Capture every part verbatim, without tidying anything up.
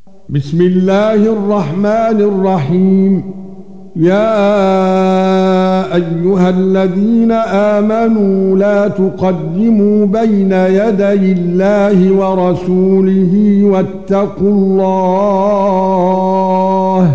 بسم الله الرحمن الرحيم. يا ايها الذين آمنوا لا تقدموا بين يدي الله ورسوله واتقوا الله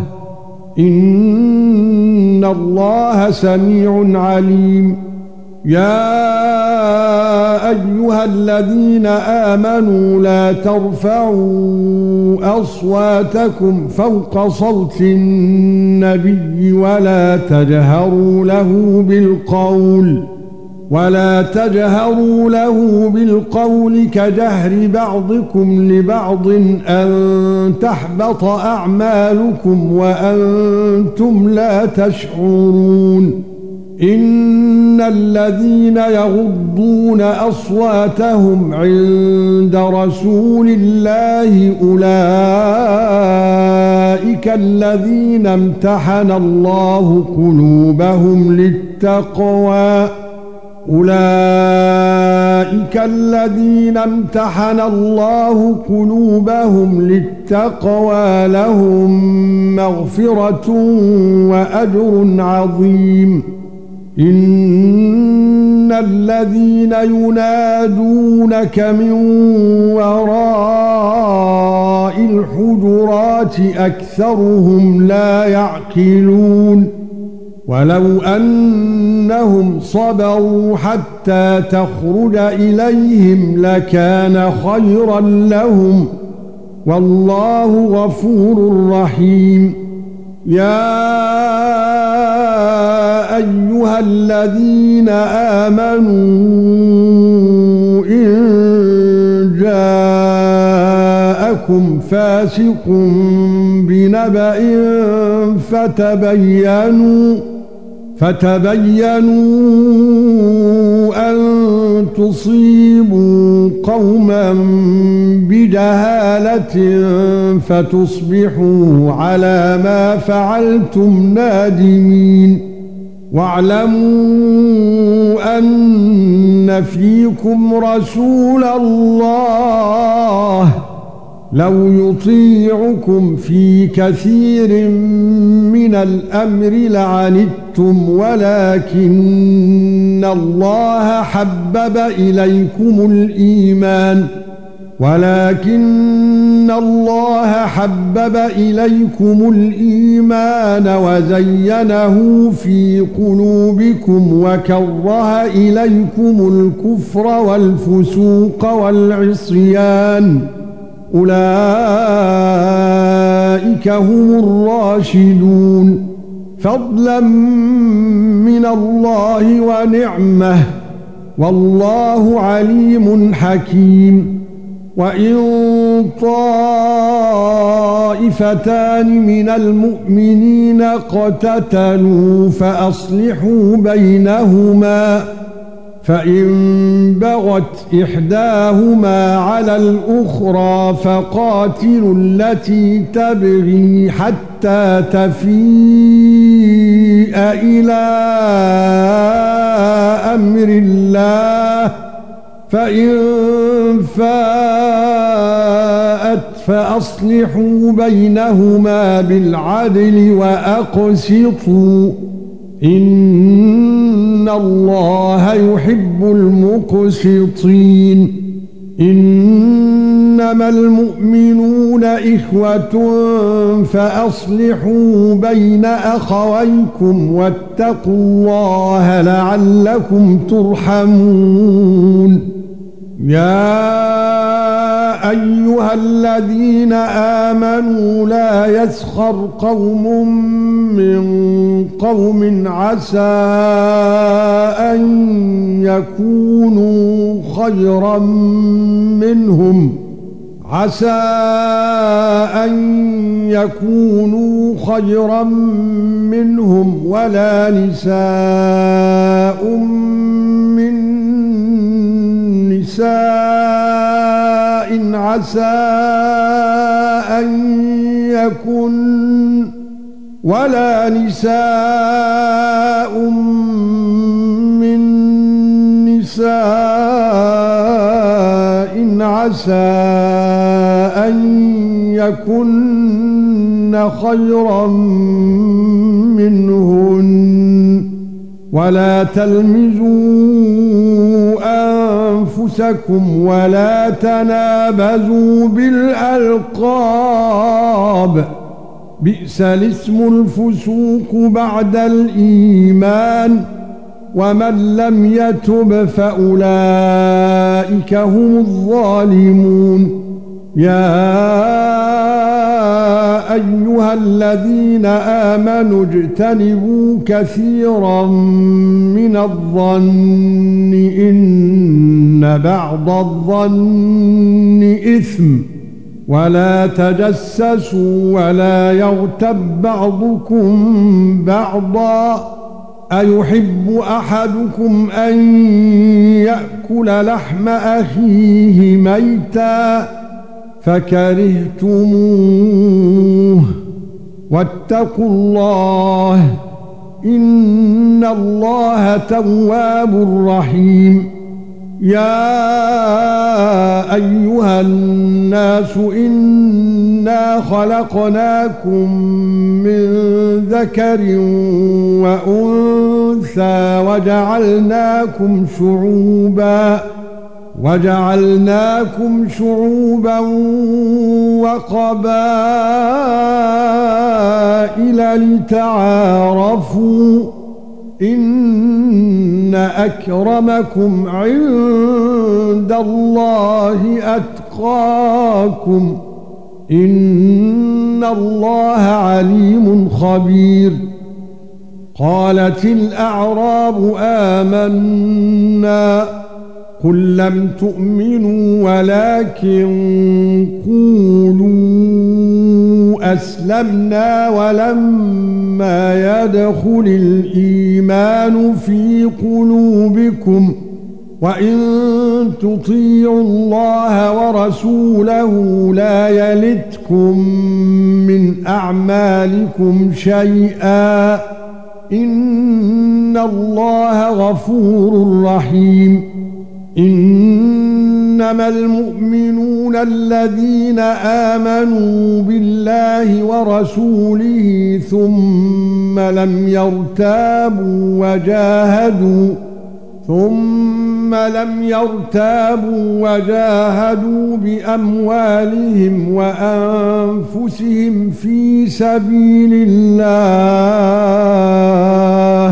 ان الله سميع عليم. يا ايها الذين آمنوا لا ترفعوا اصواتكم فوق صوت النبي ولا تجهروا له بالقول ولا تجهروا له بالقول كجهر بعضكم لبعض ان تحبط اعمالكم وانتم لا تشعرون. ان الذين يغضون اصواتهم عند رسول الله اولئك الذين امتحن الله قلوبهم للتقوى اولئك الذين امتحن الله قلوبهم للتقوى لهم مغفرة واجر عظيم. ان الذين ينادونك من وراء الحجرات اكثرهم لا يعقلون. ولو انهم صبروا حتى تخرج اليهم لكان خيرا لهم والله غفور رحيم. يا ايها الذين آمنوا ان جاءكم فاسق بنبأ فتبينوا فتبينوا ان تصيبوا قوما بجهالة فتصبحوا على ما فعلتم نادمين. واعلموا ان فيكم رسول الله لو يطيعكم في كثير من الامر لعنتم ولكن الله حبب اليكم الايمان ولكن الله حبب اليكم الايمان وزينه في قلوبكم وكره اليكم الكفر والفسوق والعصيان اولئك هم الراشدون فضلا من الله ونعمه والله عليم حكيم. وَإِن طَائِفَتَانِ مِنَ الْمُؤْمِنِينَ اقْتَتَلُوا فَأَصْلِحُوا بَيْنَهُمَا فَإِن بَغَتْ إِحْدَاهُمَا عَلَى الْأُخْرَى فَقَاتِلُوا الَّتِي تَبْغِي حَتَّى تَفِيءَ إِلَى أَمْرِ اللَّهِ فَإِن فَاءَتْ فَأَصْلِحُوا بَيْنَهُمَا بِالْعَدْلِ وَأَقْسِطُوا إِنَّ اللَّهَ يُحِبُّ الْمُقْسِطِينَ. إِنَّمَا الْمُؤْمِنُونَ إِخْوَةٌ فَأَصْلِحُوا بَيْنَ أَخَوَيْكُمْ وَاتَّقُوا اللَّهَ لَعَلَّكُمْ تُرْحَمُونَ. يا ايها الذين آمنوا لا يسخر قوم من قوم عسى ان يكونوا خيرا منهم عسى ان يكونوا خيرا منهم ولا نساء من نساء عسى ان يكن ولا نساء من نساء عسى أن يكن خيرا منهن ولا تلمزوا أنفسكم ولا تنابزوا بالألقاب بئس الاسم الفسوق بعد الإيمان ومن لم يتب فأولئك هم الظالمون يا ايها الذين آمنوا اجتنبوا كثيرا من الظن إن بعض الظن إثم ولا تجسسوا ولا يغتب بعضكم بعضا أيحب أحدكم أن يأكل لحم أخيه ميتا فكرهتموه واتقوا الله إن الله تواب رحيم يا ايها الناس إنا خلقناكم من ذكر وانثى وجعلناكم شعوبا وجعلناكم شعوبا وقبائل لتعارفوا إن أكرمكم عند الله أتقاكم إن الله عليم خبير قالت الأعراب آمنا قل لم تؤمنوا ولكن قولوا أسلمنا ولما يدخل الإيمان في قلوبكم وإن تطيعوا الله ورسوله لا يلتكم من أعمالكم شيئا إن الله غفور رحيم إنما المؤمنون الذين آمنوا بالله ورسوله ثم لم يرتابوا وجاهدوا ثم لم يرتابوا وجاهدوا بأموالهم وأنفسهم في سبيل الله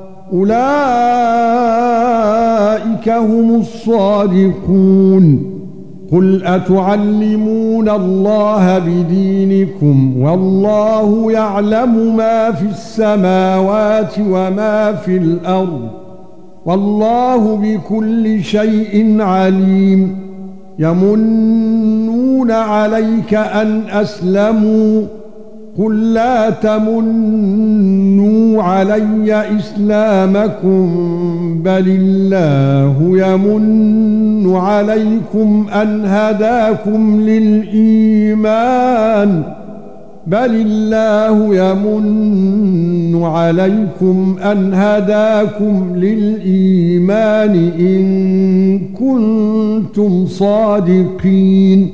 أولئك هم الصادقون قل أتعلمون الله بدينكم والله يعلم ما في السماوات وما في الأرض والله بكل شيء عليم يمنون عليك أن أسلموا قل لا تمنوا علي إسلامكم بل الله يمن عليكم أن هداكم للإيمان بل الله يمن عليكم أن هداكم للإيمان إن كنتم صادقين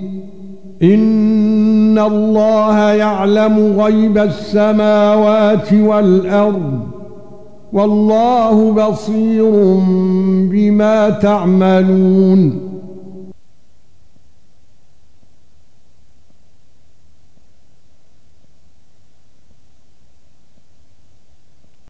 إن الله يعلم غيب السماوات والأرض والله بصير بما تعملون